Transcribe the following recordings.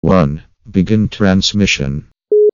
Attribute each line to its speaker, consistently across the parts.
Speaker 1: 1. Begin transmission.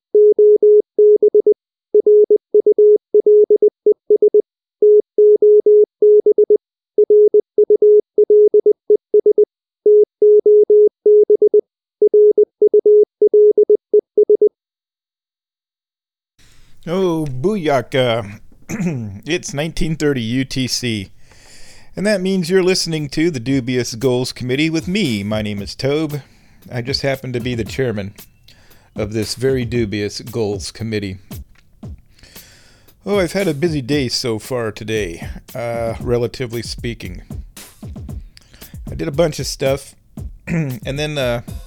Speaker 2: Oh, booyaka. It's 1930 UTC. And that means you're listening to the Dubious Goals Committee with me. My name is Tobe. I just happen to be the chairman of this very dubious Goals Committee. Oh, I've had a busy day so far today, relatively speaking. I did a bunch of stuff, and then,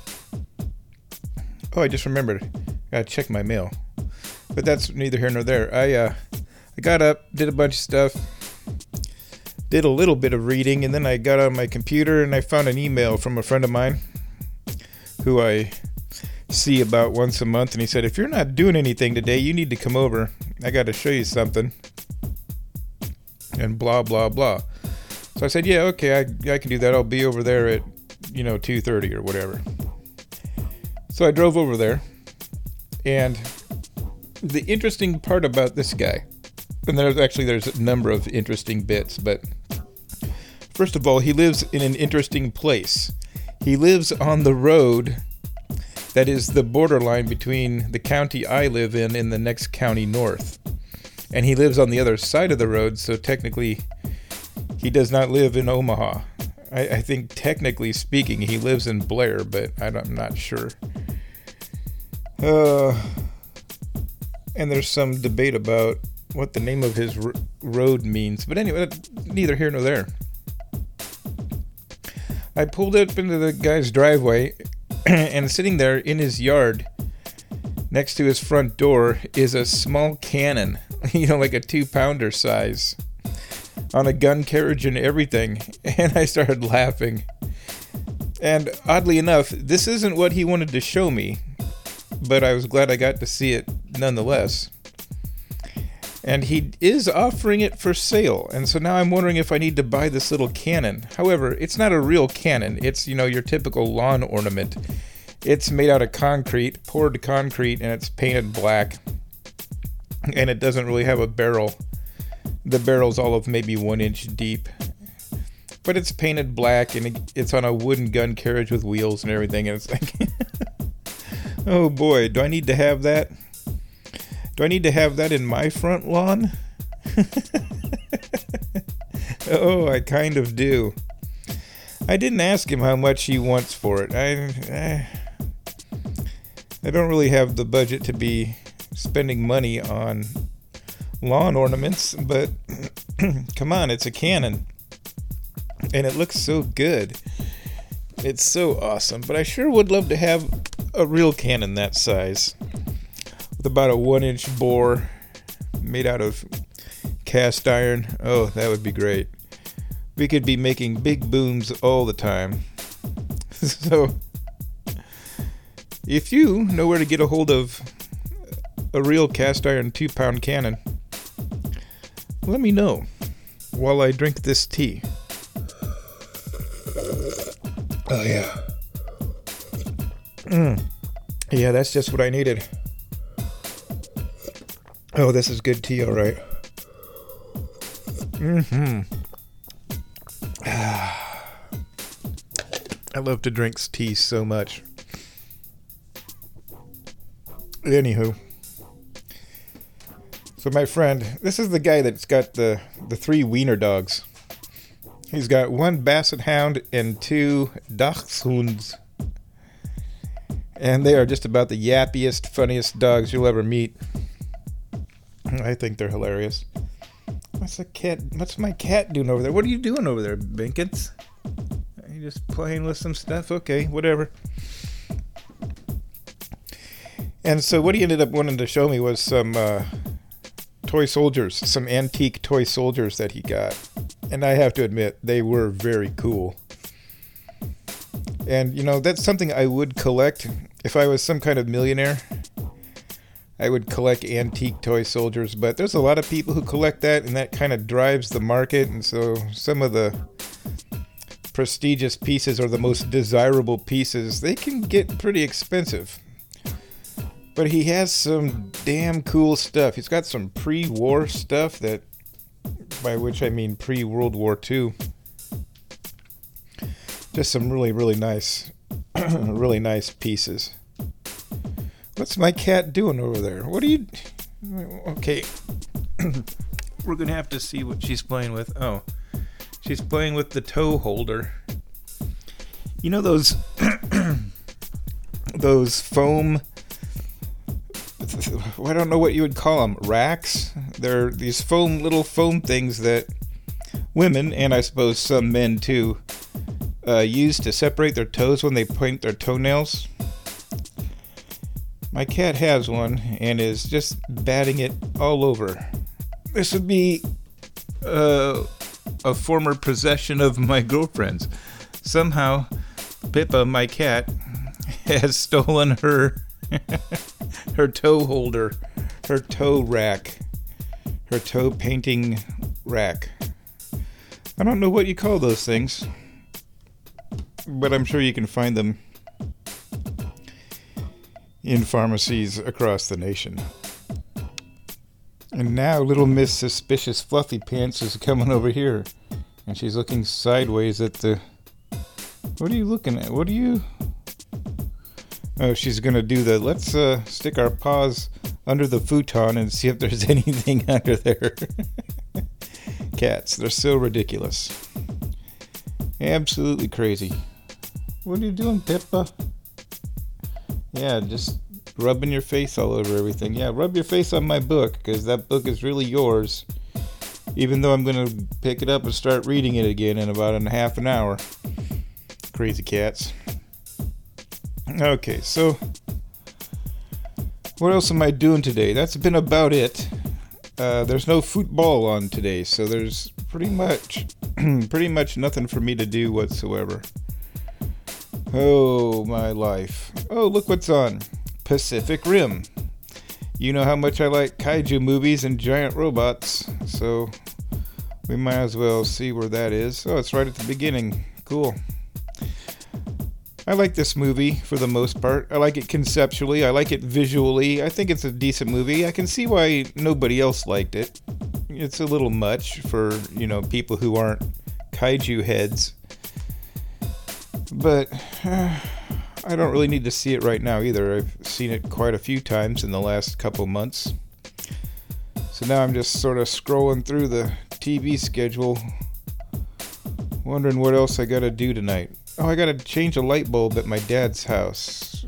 Speaker 2: I just remembered. I gotta check my mail. But that's neither here nor there. I got up, did a bunch of stuff, did a little bit of reading, and then I got on my computer and I found an email from a friend of mine who I see about once a month, and he said, if you're not doing anything today, you need to come over. I got to show you something. And blah, blah, blah. So I said, yeah, okay, I can do that. I'll be over there at, 2:30 or whatever. So I drove over there, and the interesting part about this guy, and there's a number of interesting bits, but first of all, he lives in an interesting place. He lives on the road that is the borderline between the county I live in and the next county north. And he lives on the other side of the road, so technically he does not live in Omaha. I think technically speaking he lives in Blair, but I'm not sure. And there's some debate about what the name of his road means. But anyway, neither here nor there. I pulled up into the guy's driveway, and sitting there in his yard, next to his front door, is a small cannon, like a 2-pounder size, on a gun carriage and everything. And I started laughing. And oddly enough, this isn't what he wanted to show me, but I was glad I got to see it nonetheless. And he is offering it for sale, and so now I'm wondering if I need to buy this little cannon. However, it's not a real cannon. It's, your typical lawn ornament. It's made out of concrete, poured concrete, and it's painted black. And it doesn't really have a barrel. The barrel's all of maybe 1 inch deep. But it's painted black, and it's on a wooden gun carriage with wheels and everything, and it's like... Oh boy, do I need to have that? Do I need to have that in my front lawn? Oh, I kind of do. I didn't ask him how much he wants for it. I don't really have the budget to be spending money on lawn ornaments, but come on, it's a cannon. And it looks so good. It's so awesome. But I sure would love to have a real cannon that size, with about a 1-inch bore, made out of cast iron. Oh, that would be great. We could be making big booms all the time. So, if you know where to get a hold of a real cast iron 2-pound cannon, let me know while I drink this tea. Oh yeah. Yeah, that's just what I needed. Oh, this is good tea, all right. I love to drink tea so much. Anywho. So my friend, this is the guy that's got the 3 wiener dogs. He's got 1 basset hound and 2 dachshunds. And they are just about the yappiest, funniest dogs you'll ever meet. I think they're hilarious. What's my cat doing over there? What are you doing over there, Binkins? Are you just playing with some stuff? Okay, whatever. And so what he ended up wanting to show me was some toy soldiers, some antique toy soldiers that he got. And I have to admit, they were very cool. And, that's something I would collect if I was some kind of millionaire. I would collect antique toy soldiers, but there's a lot of people who collect that, and that kind of drives the market. And so some of the prestigious pieces or the most desirable pieces, they can get pretty expensive. But he has some damn cool stuff. He's got some pre-war stuff that, by which I mean pre-World War II. Just some really, really nice, really nice pieces. What's my cat doing over there? What are you... Okay. We're going to have to see what she's playing with. Oh. She's playing with the tow holder. You know those... those foam... I don't know what you would call them. Racks? They're these little foam things that women, and I suppose some men too, use to separate their toes when they paint their toenails. My cat has one and is just batting it all over. This would be a former possession of my girlfriend's. Somehow, Pippa, my cat, has stolen her her toe holder, her toe rack, her toe painting rack. I don't know what you call those things, but I'm sure you can find them in pharmacies across the nation. And now little Miss Suspicious Fluffy Pants is coming over here, and she's looking sideways at the... What are you looking at? What are you... Oh, she's gonna do the... Let's stick our paws under the futon and see if there's anything under there. Cats, they're so ridiculous. Absolutely crazy. What are you doing, Pippa? Yeah, just rubbing your face all over everything. Yeah, rub your face on my book, because that book is really yours. Even though I'm going to pick it up and start reading it again in about half an hour. Crazy cats. Okay, so what else am I doing today? That's been about it. There's no football on today, so there's pretty much nothing for me to do whatsoever. Oh, my life. Oh, look what's on. Pacific Rim. You know how much I like kaiju movies and giant robots, so we might as well see where that is. Oh, it's right at the beginning. Cool. I like this movie for the most part. I like it conceptually. I like it visually. I think it's a decent movie. I can see why nobody else liked it. It's a little much for, people who aren't kaiju heads. But I don't really need to see it right now either. I've seen it quite a few times in the last couple months. So now I'm just sort of scrolling through the TV schedule, wondering what else I gotta do tonight. Oh, I gotta change a light bulb at my dad's house.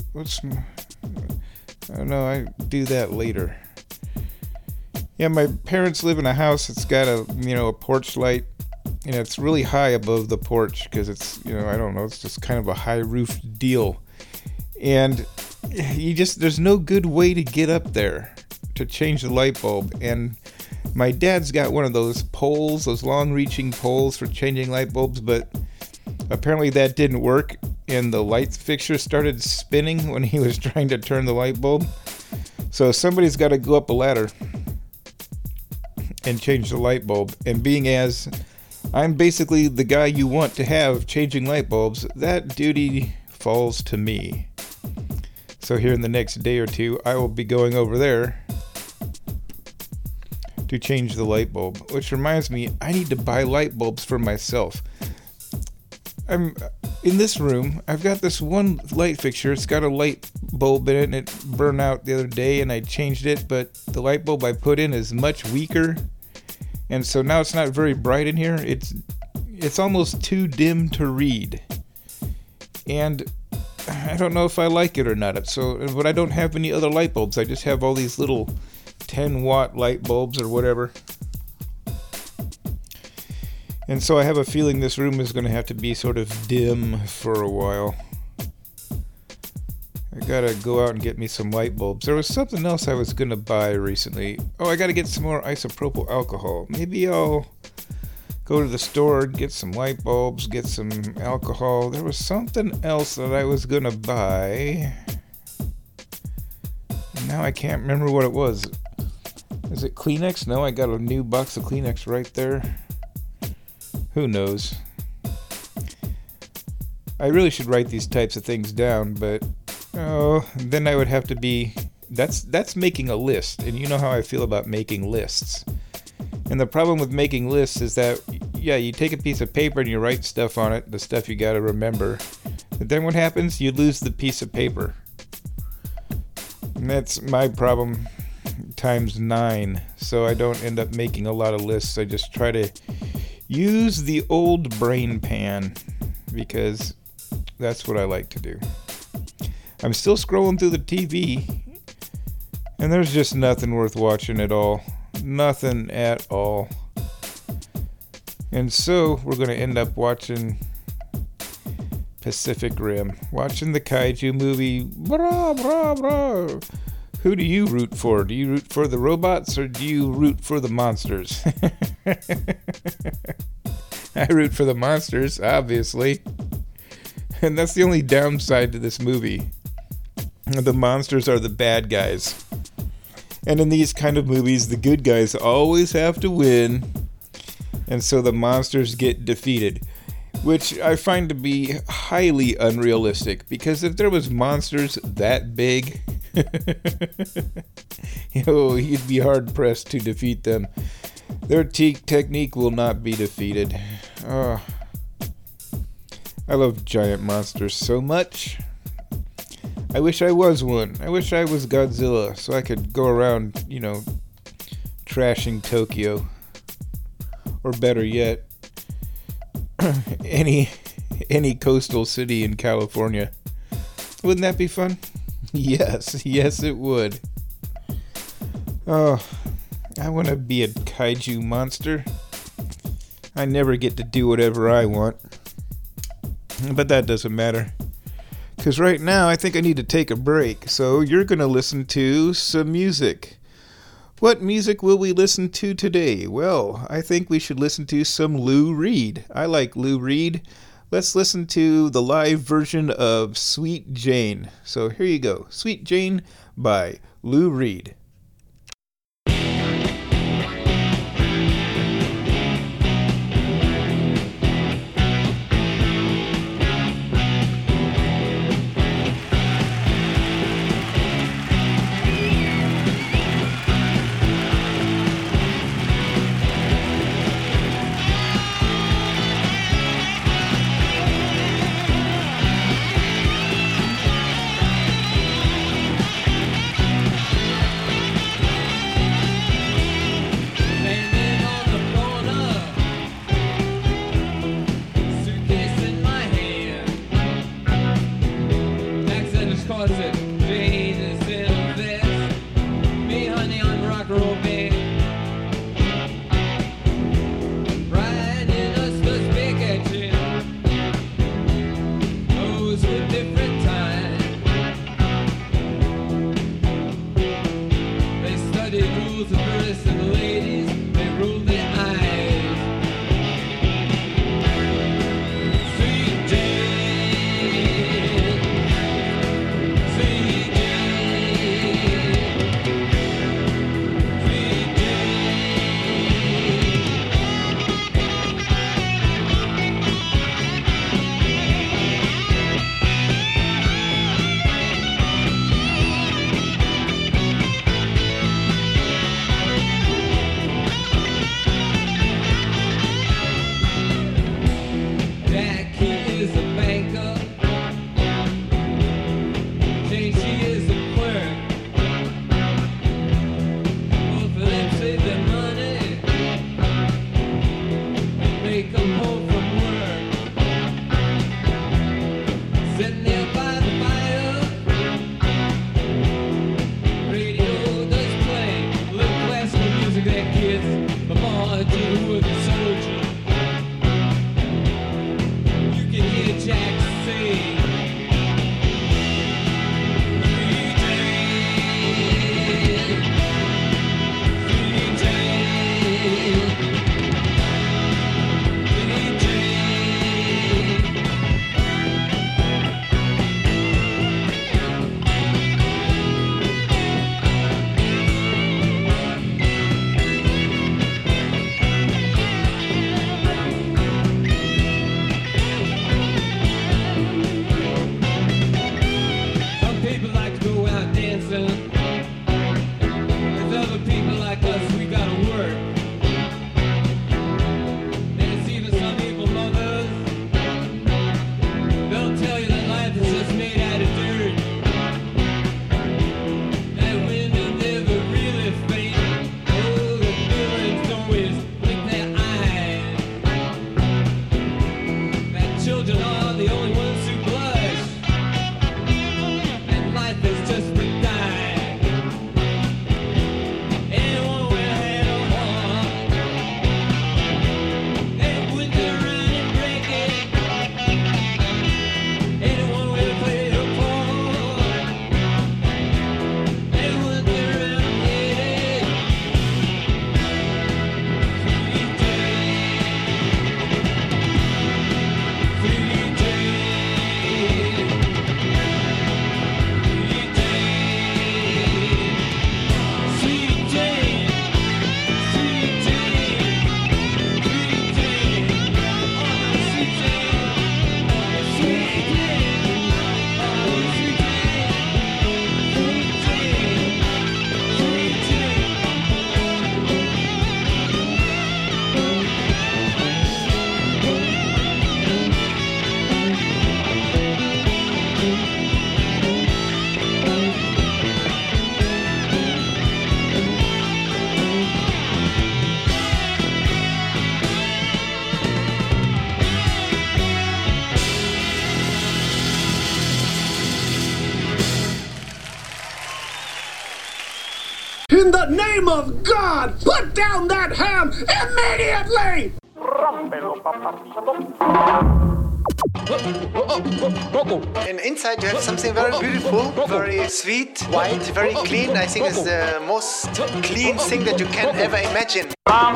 Speaker 2: Oh no, I do that later. Yeah, my parents live in a house that's got a porch light. It's really high above the porch because it's, I don't know, it's just kind of a high roof deal. And there's no good way to get up there to change the light bulb. And my dad's got one of those poles, those long-reaching poles for changing light bulbs, but apparently that didn't work, and the light fixture started spinning when he was trying to turn the light bulb. So somebody's got to go up a ladder and change the light bulb. And being as I'm basically the guy you want to have changing light bulbs, that duty falls to me. So here in the next day or two, I will be going over there to change the light bulb. Which reminds me, I need to buy light bulbs for myself. I'm in this room. I've got this one light fixture. It's got a light bulb in it, and it burned out the other day, and I changed it. But the light bulb I put in is much weaker, and so now it's not very bright in here. It's almost too dim to read, and I don't know if I like it or not. But I don't have any other light bulbs. I just have all these little 10-watt light bulbs or whatever. And so I have a feeling this room is going to have to be sort of dim for a while. I gotta go out and get me some light bulbs. There was something else I was going to buy recently. Oh, I gotta get some more isopropyl alcohol. Maybe I'll go to the store, get some light bulbs, get some alcohol. There was something else that I was going to buy. And now I can't remember what it was. Is it Kleenex? No, I got a new box of Kleenex right there. Who knows? I really should write these types of things down, but then I would have to be. That's making a list, and you know how I feel about making lists. And the problem with making lists is that, yeah, you take a piece of paper and you write stuff on it, the stuff you got to remember. But then what happens? You lose the piece of paper. And that's my problem times 9. So I don't end up making a lot of lists. I just try to use the old brain pan because that's what I like to do. I'm still scrolling through the TV, and there's just nothing worth watching at all. Nothing at all. And so we're going to end up watching Pacific Rim. Watching the kaiju movie. Brah, brah, brah. Who do you root for? Do you root for the robots or do you root for the monsters? I root for the monsters, obviously. And that's the only downside to this movie. The monsters are the bad guys. And in these kind of movies, the good guys always have to win. And so the monsters get defeated. Which I find to be highly unrealistic. Because if there was monsters that big, you'd be hard pressed to defeat them. Their technique will not be defeated. I love giant monsters so much. I wish I was one. I wish I was Godzilla so I could go around, trashing Tokyo. Or better yet, any coastal city in California. Wouldn't that be fun? Yes, it would. Oh, I want to be a kaiju monster. I never get to do whatever I want. But that doesn't matter. Because right now, I think I need to take a break. So you're going to listen to some music. What music will we listen to today? Well, I think we should listen to some Lou Reed. I like Lou Reed. Let's listen to the live version of Sweet Jane. So here you go. Sweet Jane by Lou Reed.
Speaker 3: Sweet Jane, listen. There's other people like us, we gotta work. There's even some people, mothers, they'll tell you that life is just made out of dirt. That women never really faint. Oh, the feelings always blink their eyes. That children are the only ones who blush. And life is just a die. Anyone will have a heart. They wouldn't turn around and break it. Anyone will play a part. They wouldn't turn around and hit it. Sweet Jane, sweet Jane, sweet Jane, oh sweet Jane, sweet Jane, oh sweet Jane, sweet Jane.
Speaker 4: In the name of God, put down that ham immediately!
Speaker 5: And inside you have something very beautiful, very sweet, white, very clean. I think it's the most clean thing that you can ever imagine.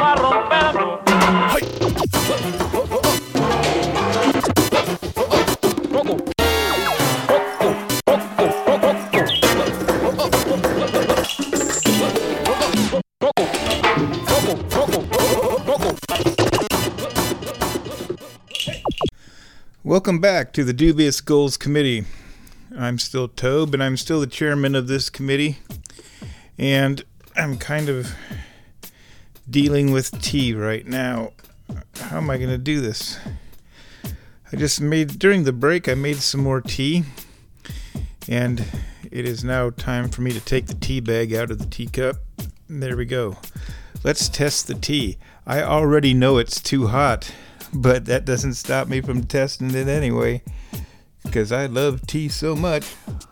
Speaker 2: Welcome back to the Dubious Goals Committee. I'm still Tobe, and I'm still the chairman of this committee. And I'm kind of dealing with tea right now. How am I going to do this? During the break, I made some more tea. And it is now time for me to take the tea bag out of the teacup. There we go. Let's test the tea. I already know it's too hot, but that doesn't stop me from testing it anyway, because I love tea so much.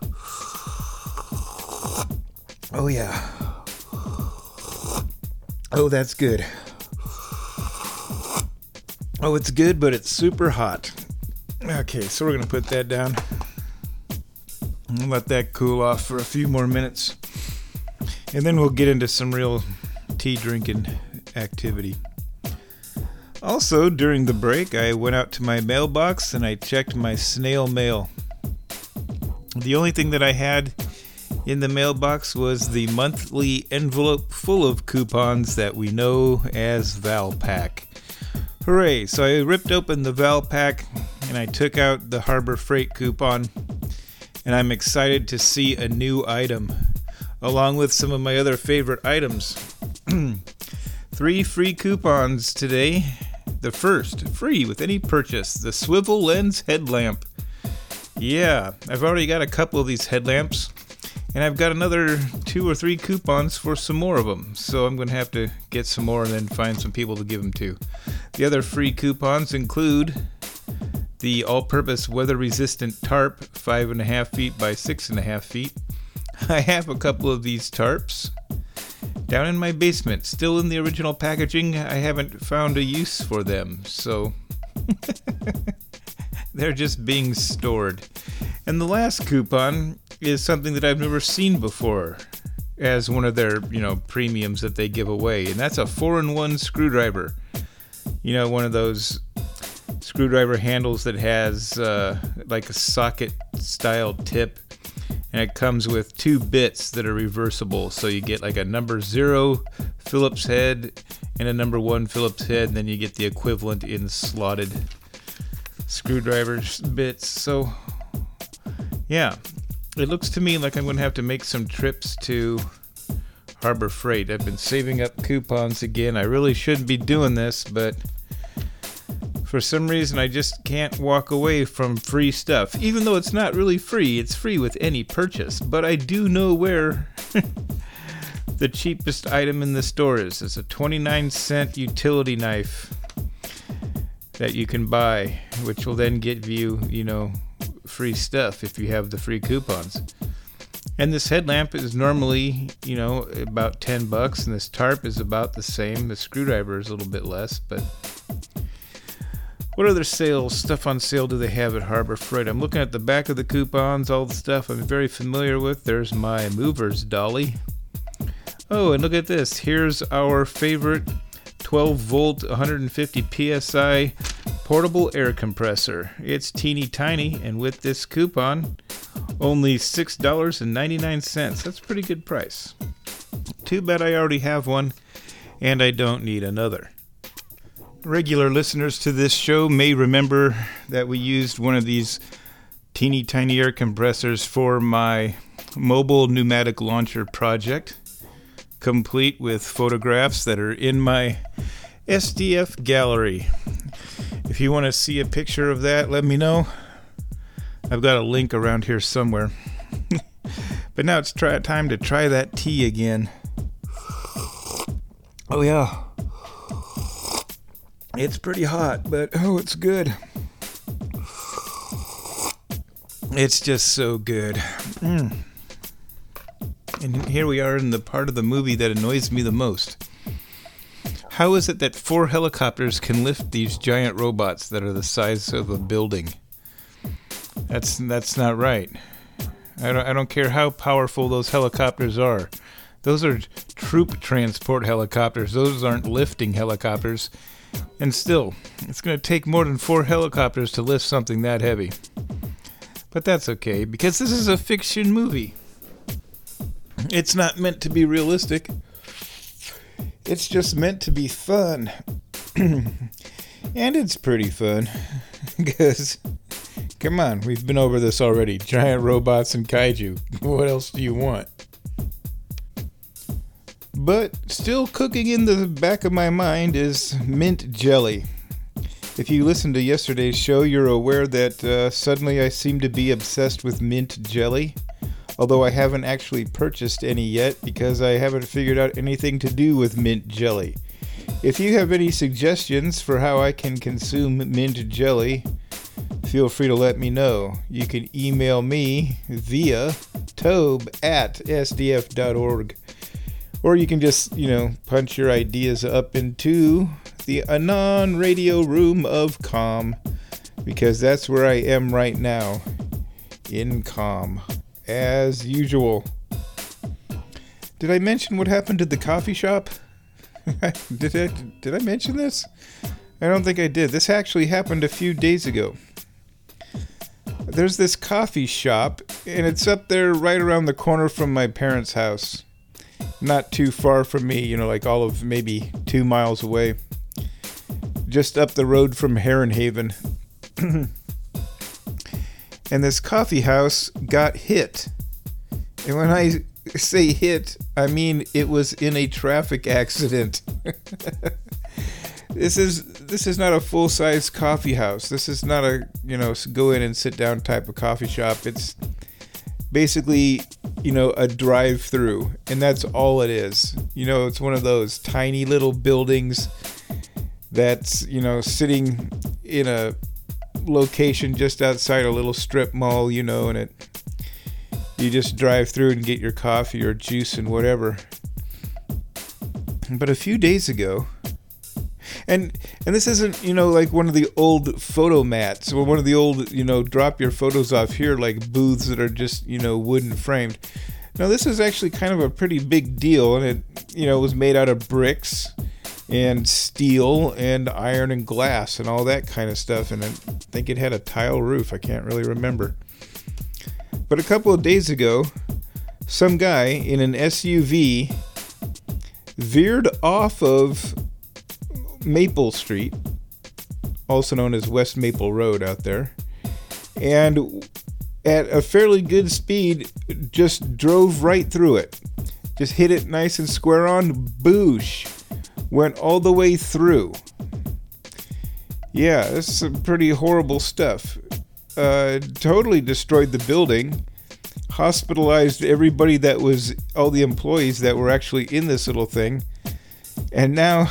Speaker 2: Oh yeah. Oh, that's good. Oh, it's good, but it's super hot. Okay, so we're going to put that down and let that cool off for a few more minutes. And then we'll get into some real tea drinking activity. Also, during the break, I went out to my mailbox and I checked my snail mail. The only thing that I had in the mailbox was the monthly envelope full of coupons that we know as Valpak. Hooray! So I ripped open the Valpak and I took out the Harbor Freight coupon, and I'm excited to see a new item, along with some of my other favorite items. 3 free coupons today. The first, free with any purchase, the swivel lens headlamp. Yeah, I've already got a couple of these headlamps, and I've got another 2 or 3 coupons for some more of them. So I'm going to have to get some more and then find some people to give them to. The other free coupons include the all-purpose weather-resistant tarp, 5.5 feet by 6.5 feet. I have a couple of these tarps down in my basement, still in the original packaging. I haven't found a use for them, so they're just being stored. And the last coupon is something that I've never seen before as one of their, premiums that they give away, and that's a 4-in-1 screwdriver. One of those screwdriver handles that has like a socket-style tip. And it comes with 2 bits that are reversible. So you get like a number 0 Phillips head and a number 1 Phillips head. And then you get the equivalent in slotted screwdriver bits. So, yeah. it looks to me like I'm going to have to make some trips to Harbor Freight. I've been saving up coupons again. I really shouldn't be doing this, but for some reason I just can't walk away from free stuff. Even though it's not really free, it's free with any purchase. But I do know where the cheapest item in the store is. It's a 29-cent utility knife that you can buy, which will then give you, free stuff if you have the free coupons. And this headlamp is normally, about $10, and this tarp is about the same. The screwdriver is a little bit less, but what other stuff on sale do they have at Harbor Freight? I'm looking at the back of the coupons, all the stuff I'm very familiar with. There's my Movers dolly. Oh, and look at this. Here's our favorite 12-volt, 150 PSI portable air compressor. It's teeny tiny, and with this coupon, only $6.99. That's a pretty good price. Too bad I already have one, and I don't need another. Regular listeners to this show may remember that we used one of these teeny tiny air compressors for my mobile pneumatic launcher project, complete with photographs that are in my SDF gallery. If you want to see a picture of that, let me know. I've got a link around here somewhere. But now it's time to try that tea again. Oh yeah. It's pretty hot, but it's good. It's just so good. And here we are in the part of the movie that annoys me the most. How is it that 4 helicopters can lift these giant robots that are the size of a building? That's not right. I don't care how powerful those helicopters are. Those are troop transport helicopters. Those aren't lifting helicopters. And still, it's going to take more than 4 helicopters to lift something that heavy. But that's okay, because this is a fiction movie. It's not meant to be realistic. It's just meant to be fun. And it's pretty fun. Because, come on, we've been over this already. Giant robots and kaiju. What else do you want? But still cooking in the back of my mind is mint jelly. If you listened to yesterday's show, you're aware that suddenly I seem to be obsessed with mint jelly. Although I haven't actually purchased any yet because I haven't figured out anything to do with mint jelly. If you have any suggestions for how I can consume mint jelly, feel free to let me know. You can email me via tobe@sdf.org. Or you can just, punch your ideas up into the Anon radio room of calm, because that's where I am right now, in calm, as usual. Did I mention what happened to the coffee shop? Did I mention this? I don't think I did. This actually happened a few days ago. There's this coffee shop, and it's up there right around the corner from my parents' house. Not too far from me, like all of maybe 2 miles away. Just up the road from Heron Haven. And this coffee house got hit. And when I say hit, I mean it was in a traffic accident. This is not a full-size coffee house. This is not a, go in and sit down type of coffee shop. It's basically, a drive-through, and that's all it is. It's one of those tiny little buildings that's, sitting in a location just outside a little strip mall, and you just drive through and get your coffee or juice and whatever. But a few days ago, and this isn't, like one of the old photo mats or one of the old, drop your photos off here, like booths that are just, wooden framed. Now, this is actually kind of a pretty big deal, and it, was made out of bricks and steel and iron and glass and all that kind of stuff, and I think it had a tile roof. I can't really remember. But a couple of days ago, some guy in an SUV veered off of Maple Street, also known as West Maple Road out there, and at a fairly good speed, just drove right through it. Just hit it nice and square on, boosh. Went all the way through. Yeah, this is some pretty horrible stuff. Totally destroyed the building. Hospitalized everybody that was, all the employees that were actually in this little thing. And now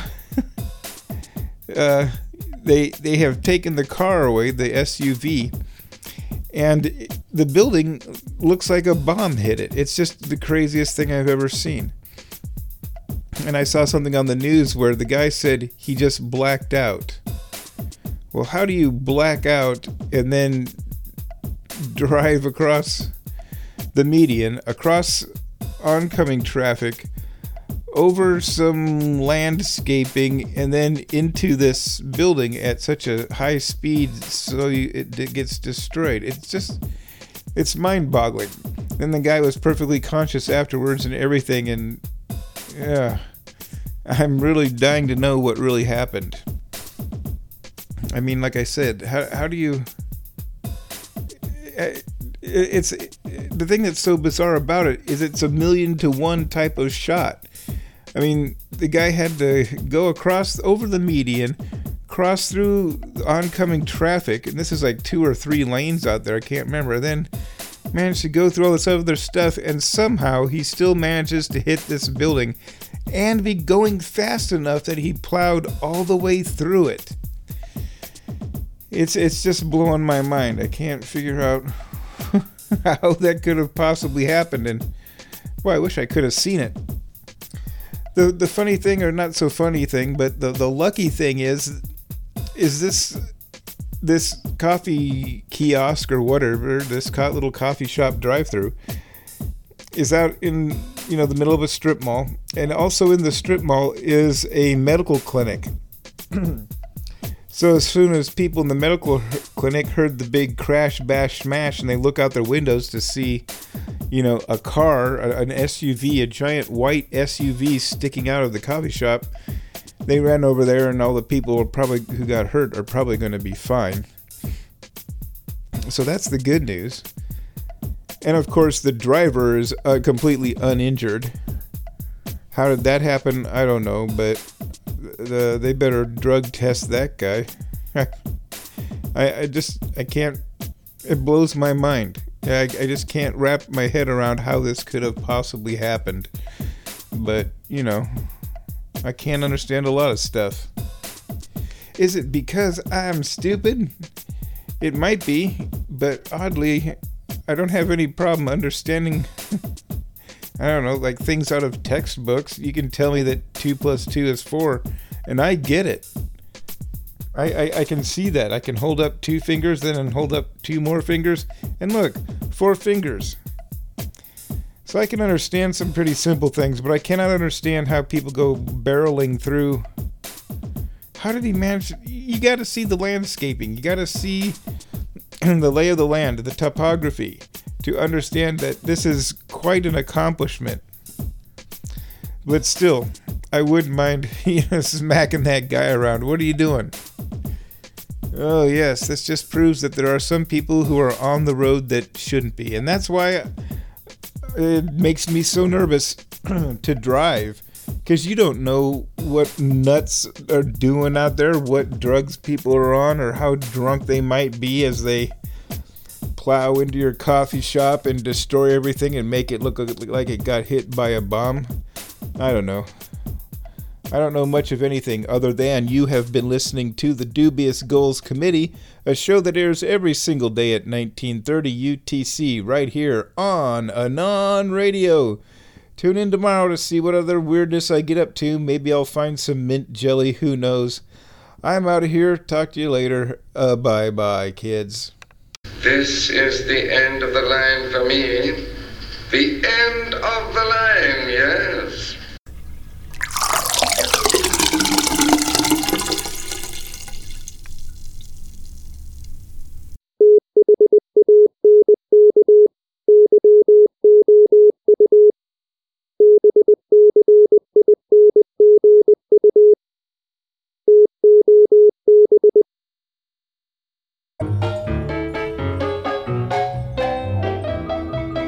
Speaker 2: they have taken the car away, the SUV, and the building looks like a bomb hit it. It's just the craziest thing I've ever seen. And I saw something on the news where the guy said he just blacked out. Well, how do you black out and then drive across the median, across oncoming traffic, over some landscaping, and then into this building at such a high speed so it gets destroyed? It's mind-boggling. Then the guy was perfectly conscious afterwards and everything, and yeah, I'm really dying to know what really happened. I mean, like I said, how do you... It's the thing that's so bizarre about it is it's a 1,000,000 to 1 type of shot. I mean, the guy had to go across over the median, cross through oncoming traffic, and this is like 2 or 3 lanes out there, I can't remember, then managed to go through all this other stuff, and somehow he still manages to hit this building and be going fast enough that he plowed all the way through it. It's just blowing my mind. I can't figure out how that could have possibly happened, and boy, I wish I could have seen it. The funny thing, or not so funny thing, but the lucky thing is this coffee kiosk or whatever, this little coffee shop drive-through, is out in the middle of a strip mall, and also in the strip mall is a medical clinic. So as soon as people in the medical clinic heard the big crash, bash, smash, and they look out their windows to see, a car, an SUV, a giant white SUV sticking out of the coffee shop, they ran over there, and all the people who got hurt are probably going to be fine. So that's the good news. And of course, the driver is completely uninjured. How did that happen? I don't know, but they better drug test that guy. I can't. It blows my mind. I just can't wrap my head around how this could have possibly happened. But, I can't understand a lot of stuff. Is it because I'm stupid? It might be, but oddly, I don't have any problem understanding, I don't know, like things out of textbooks. You can tell me that 2 + 2 is 4, and I get it. I can see that. I can hold up 2 fingers, then hold up 2 more fingers, and look, 4 fingers. So I can understand some pretty simple things, but I cannot understand how people go barreling through. How did he manage? You got to see the landscaping. You got to see the lay of the land, the topography, to understand that this is quite an accomplishment. But still, I wouldn't mind smacking that guy around. What are you doing? Oh yes, this just proves that there are some people who are on the road that shouldn't be. And that's why it makes me so nervous to drive. Because you don't know what nuts are doing out there, what drugs people are on, or how drunk they might be as they plow into your coffee shop and destroy everything and make it look like it got hit by a bomb. I don't know. I don't know much of anything other than you have been listening to the Dubious Goals Committee, a show that airs every single day at 1930 UTC right here on Anon Radio. Tune in tomorrow to see what other weirdness I get up to. Maybe I'll find some mint jelly, who knows. I'm out of here. Talk to you later. Bye-bye, kids.
Speaker 6: This is the end of the line for me. The end of the line, yes.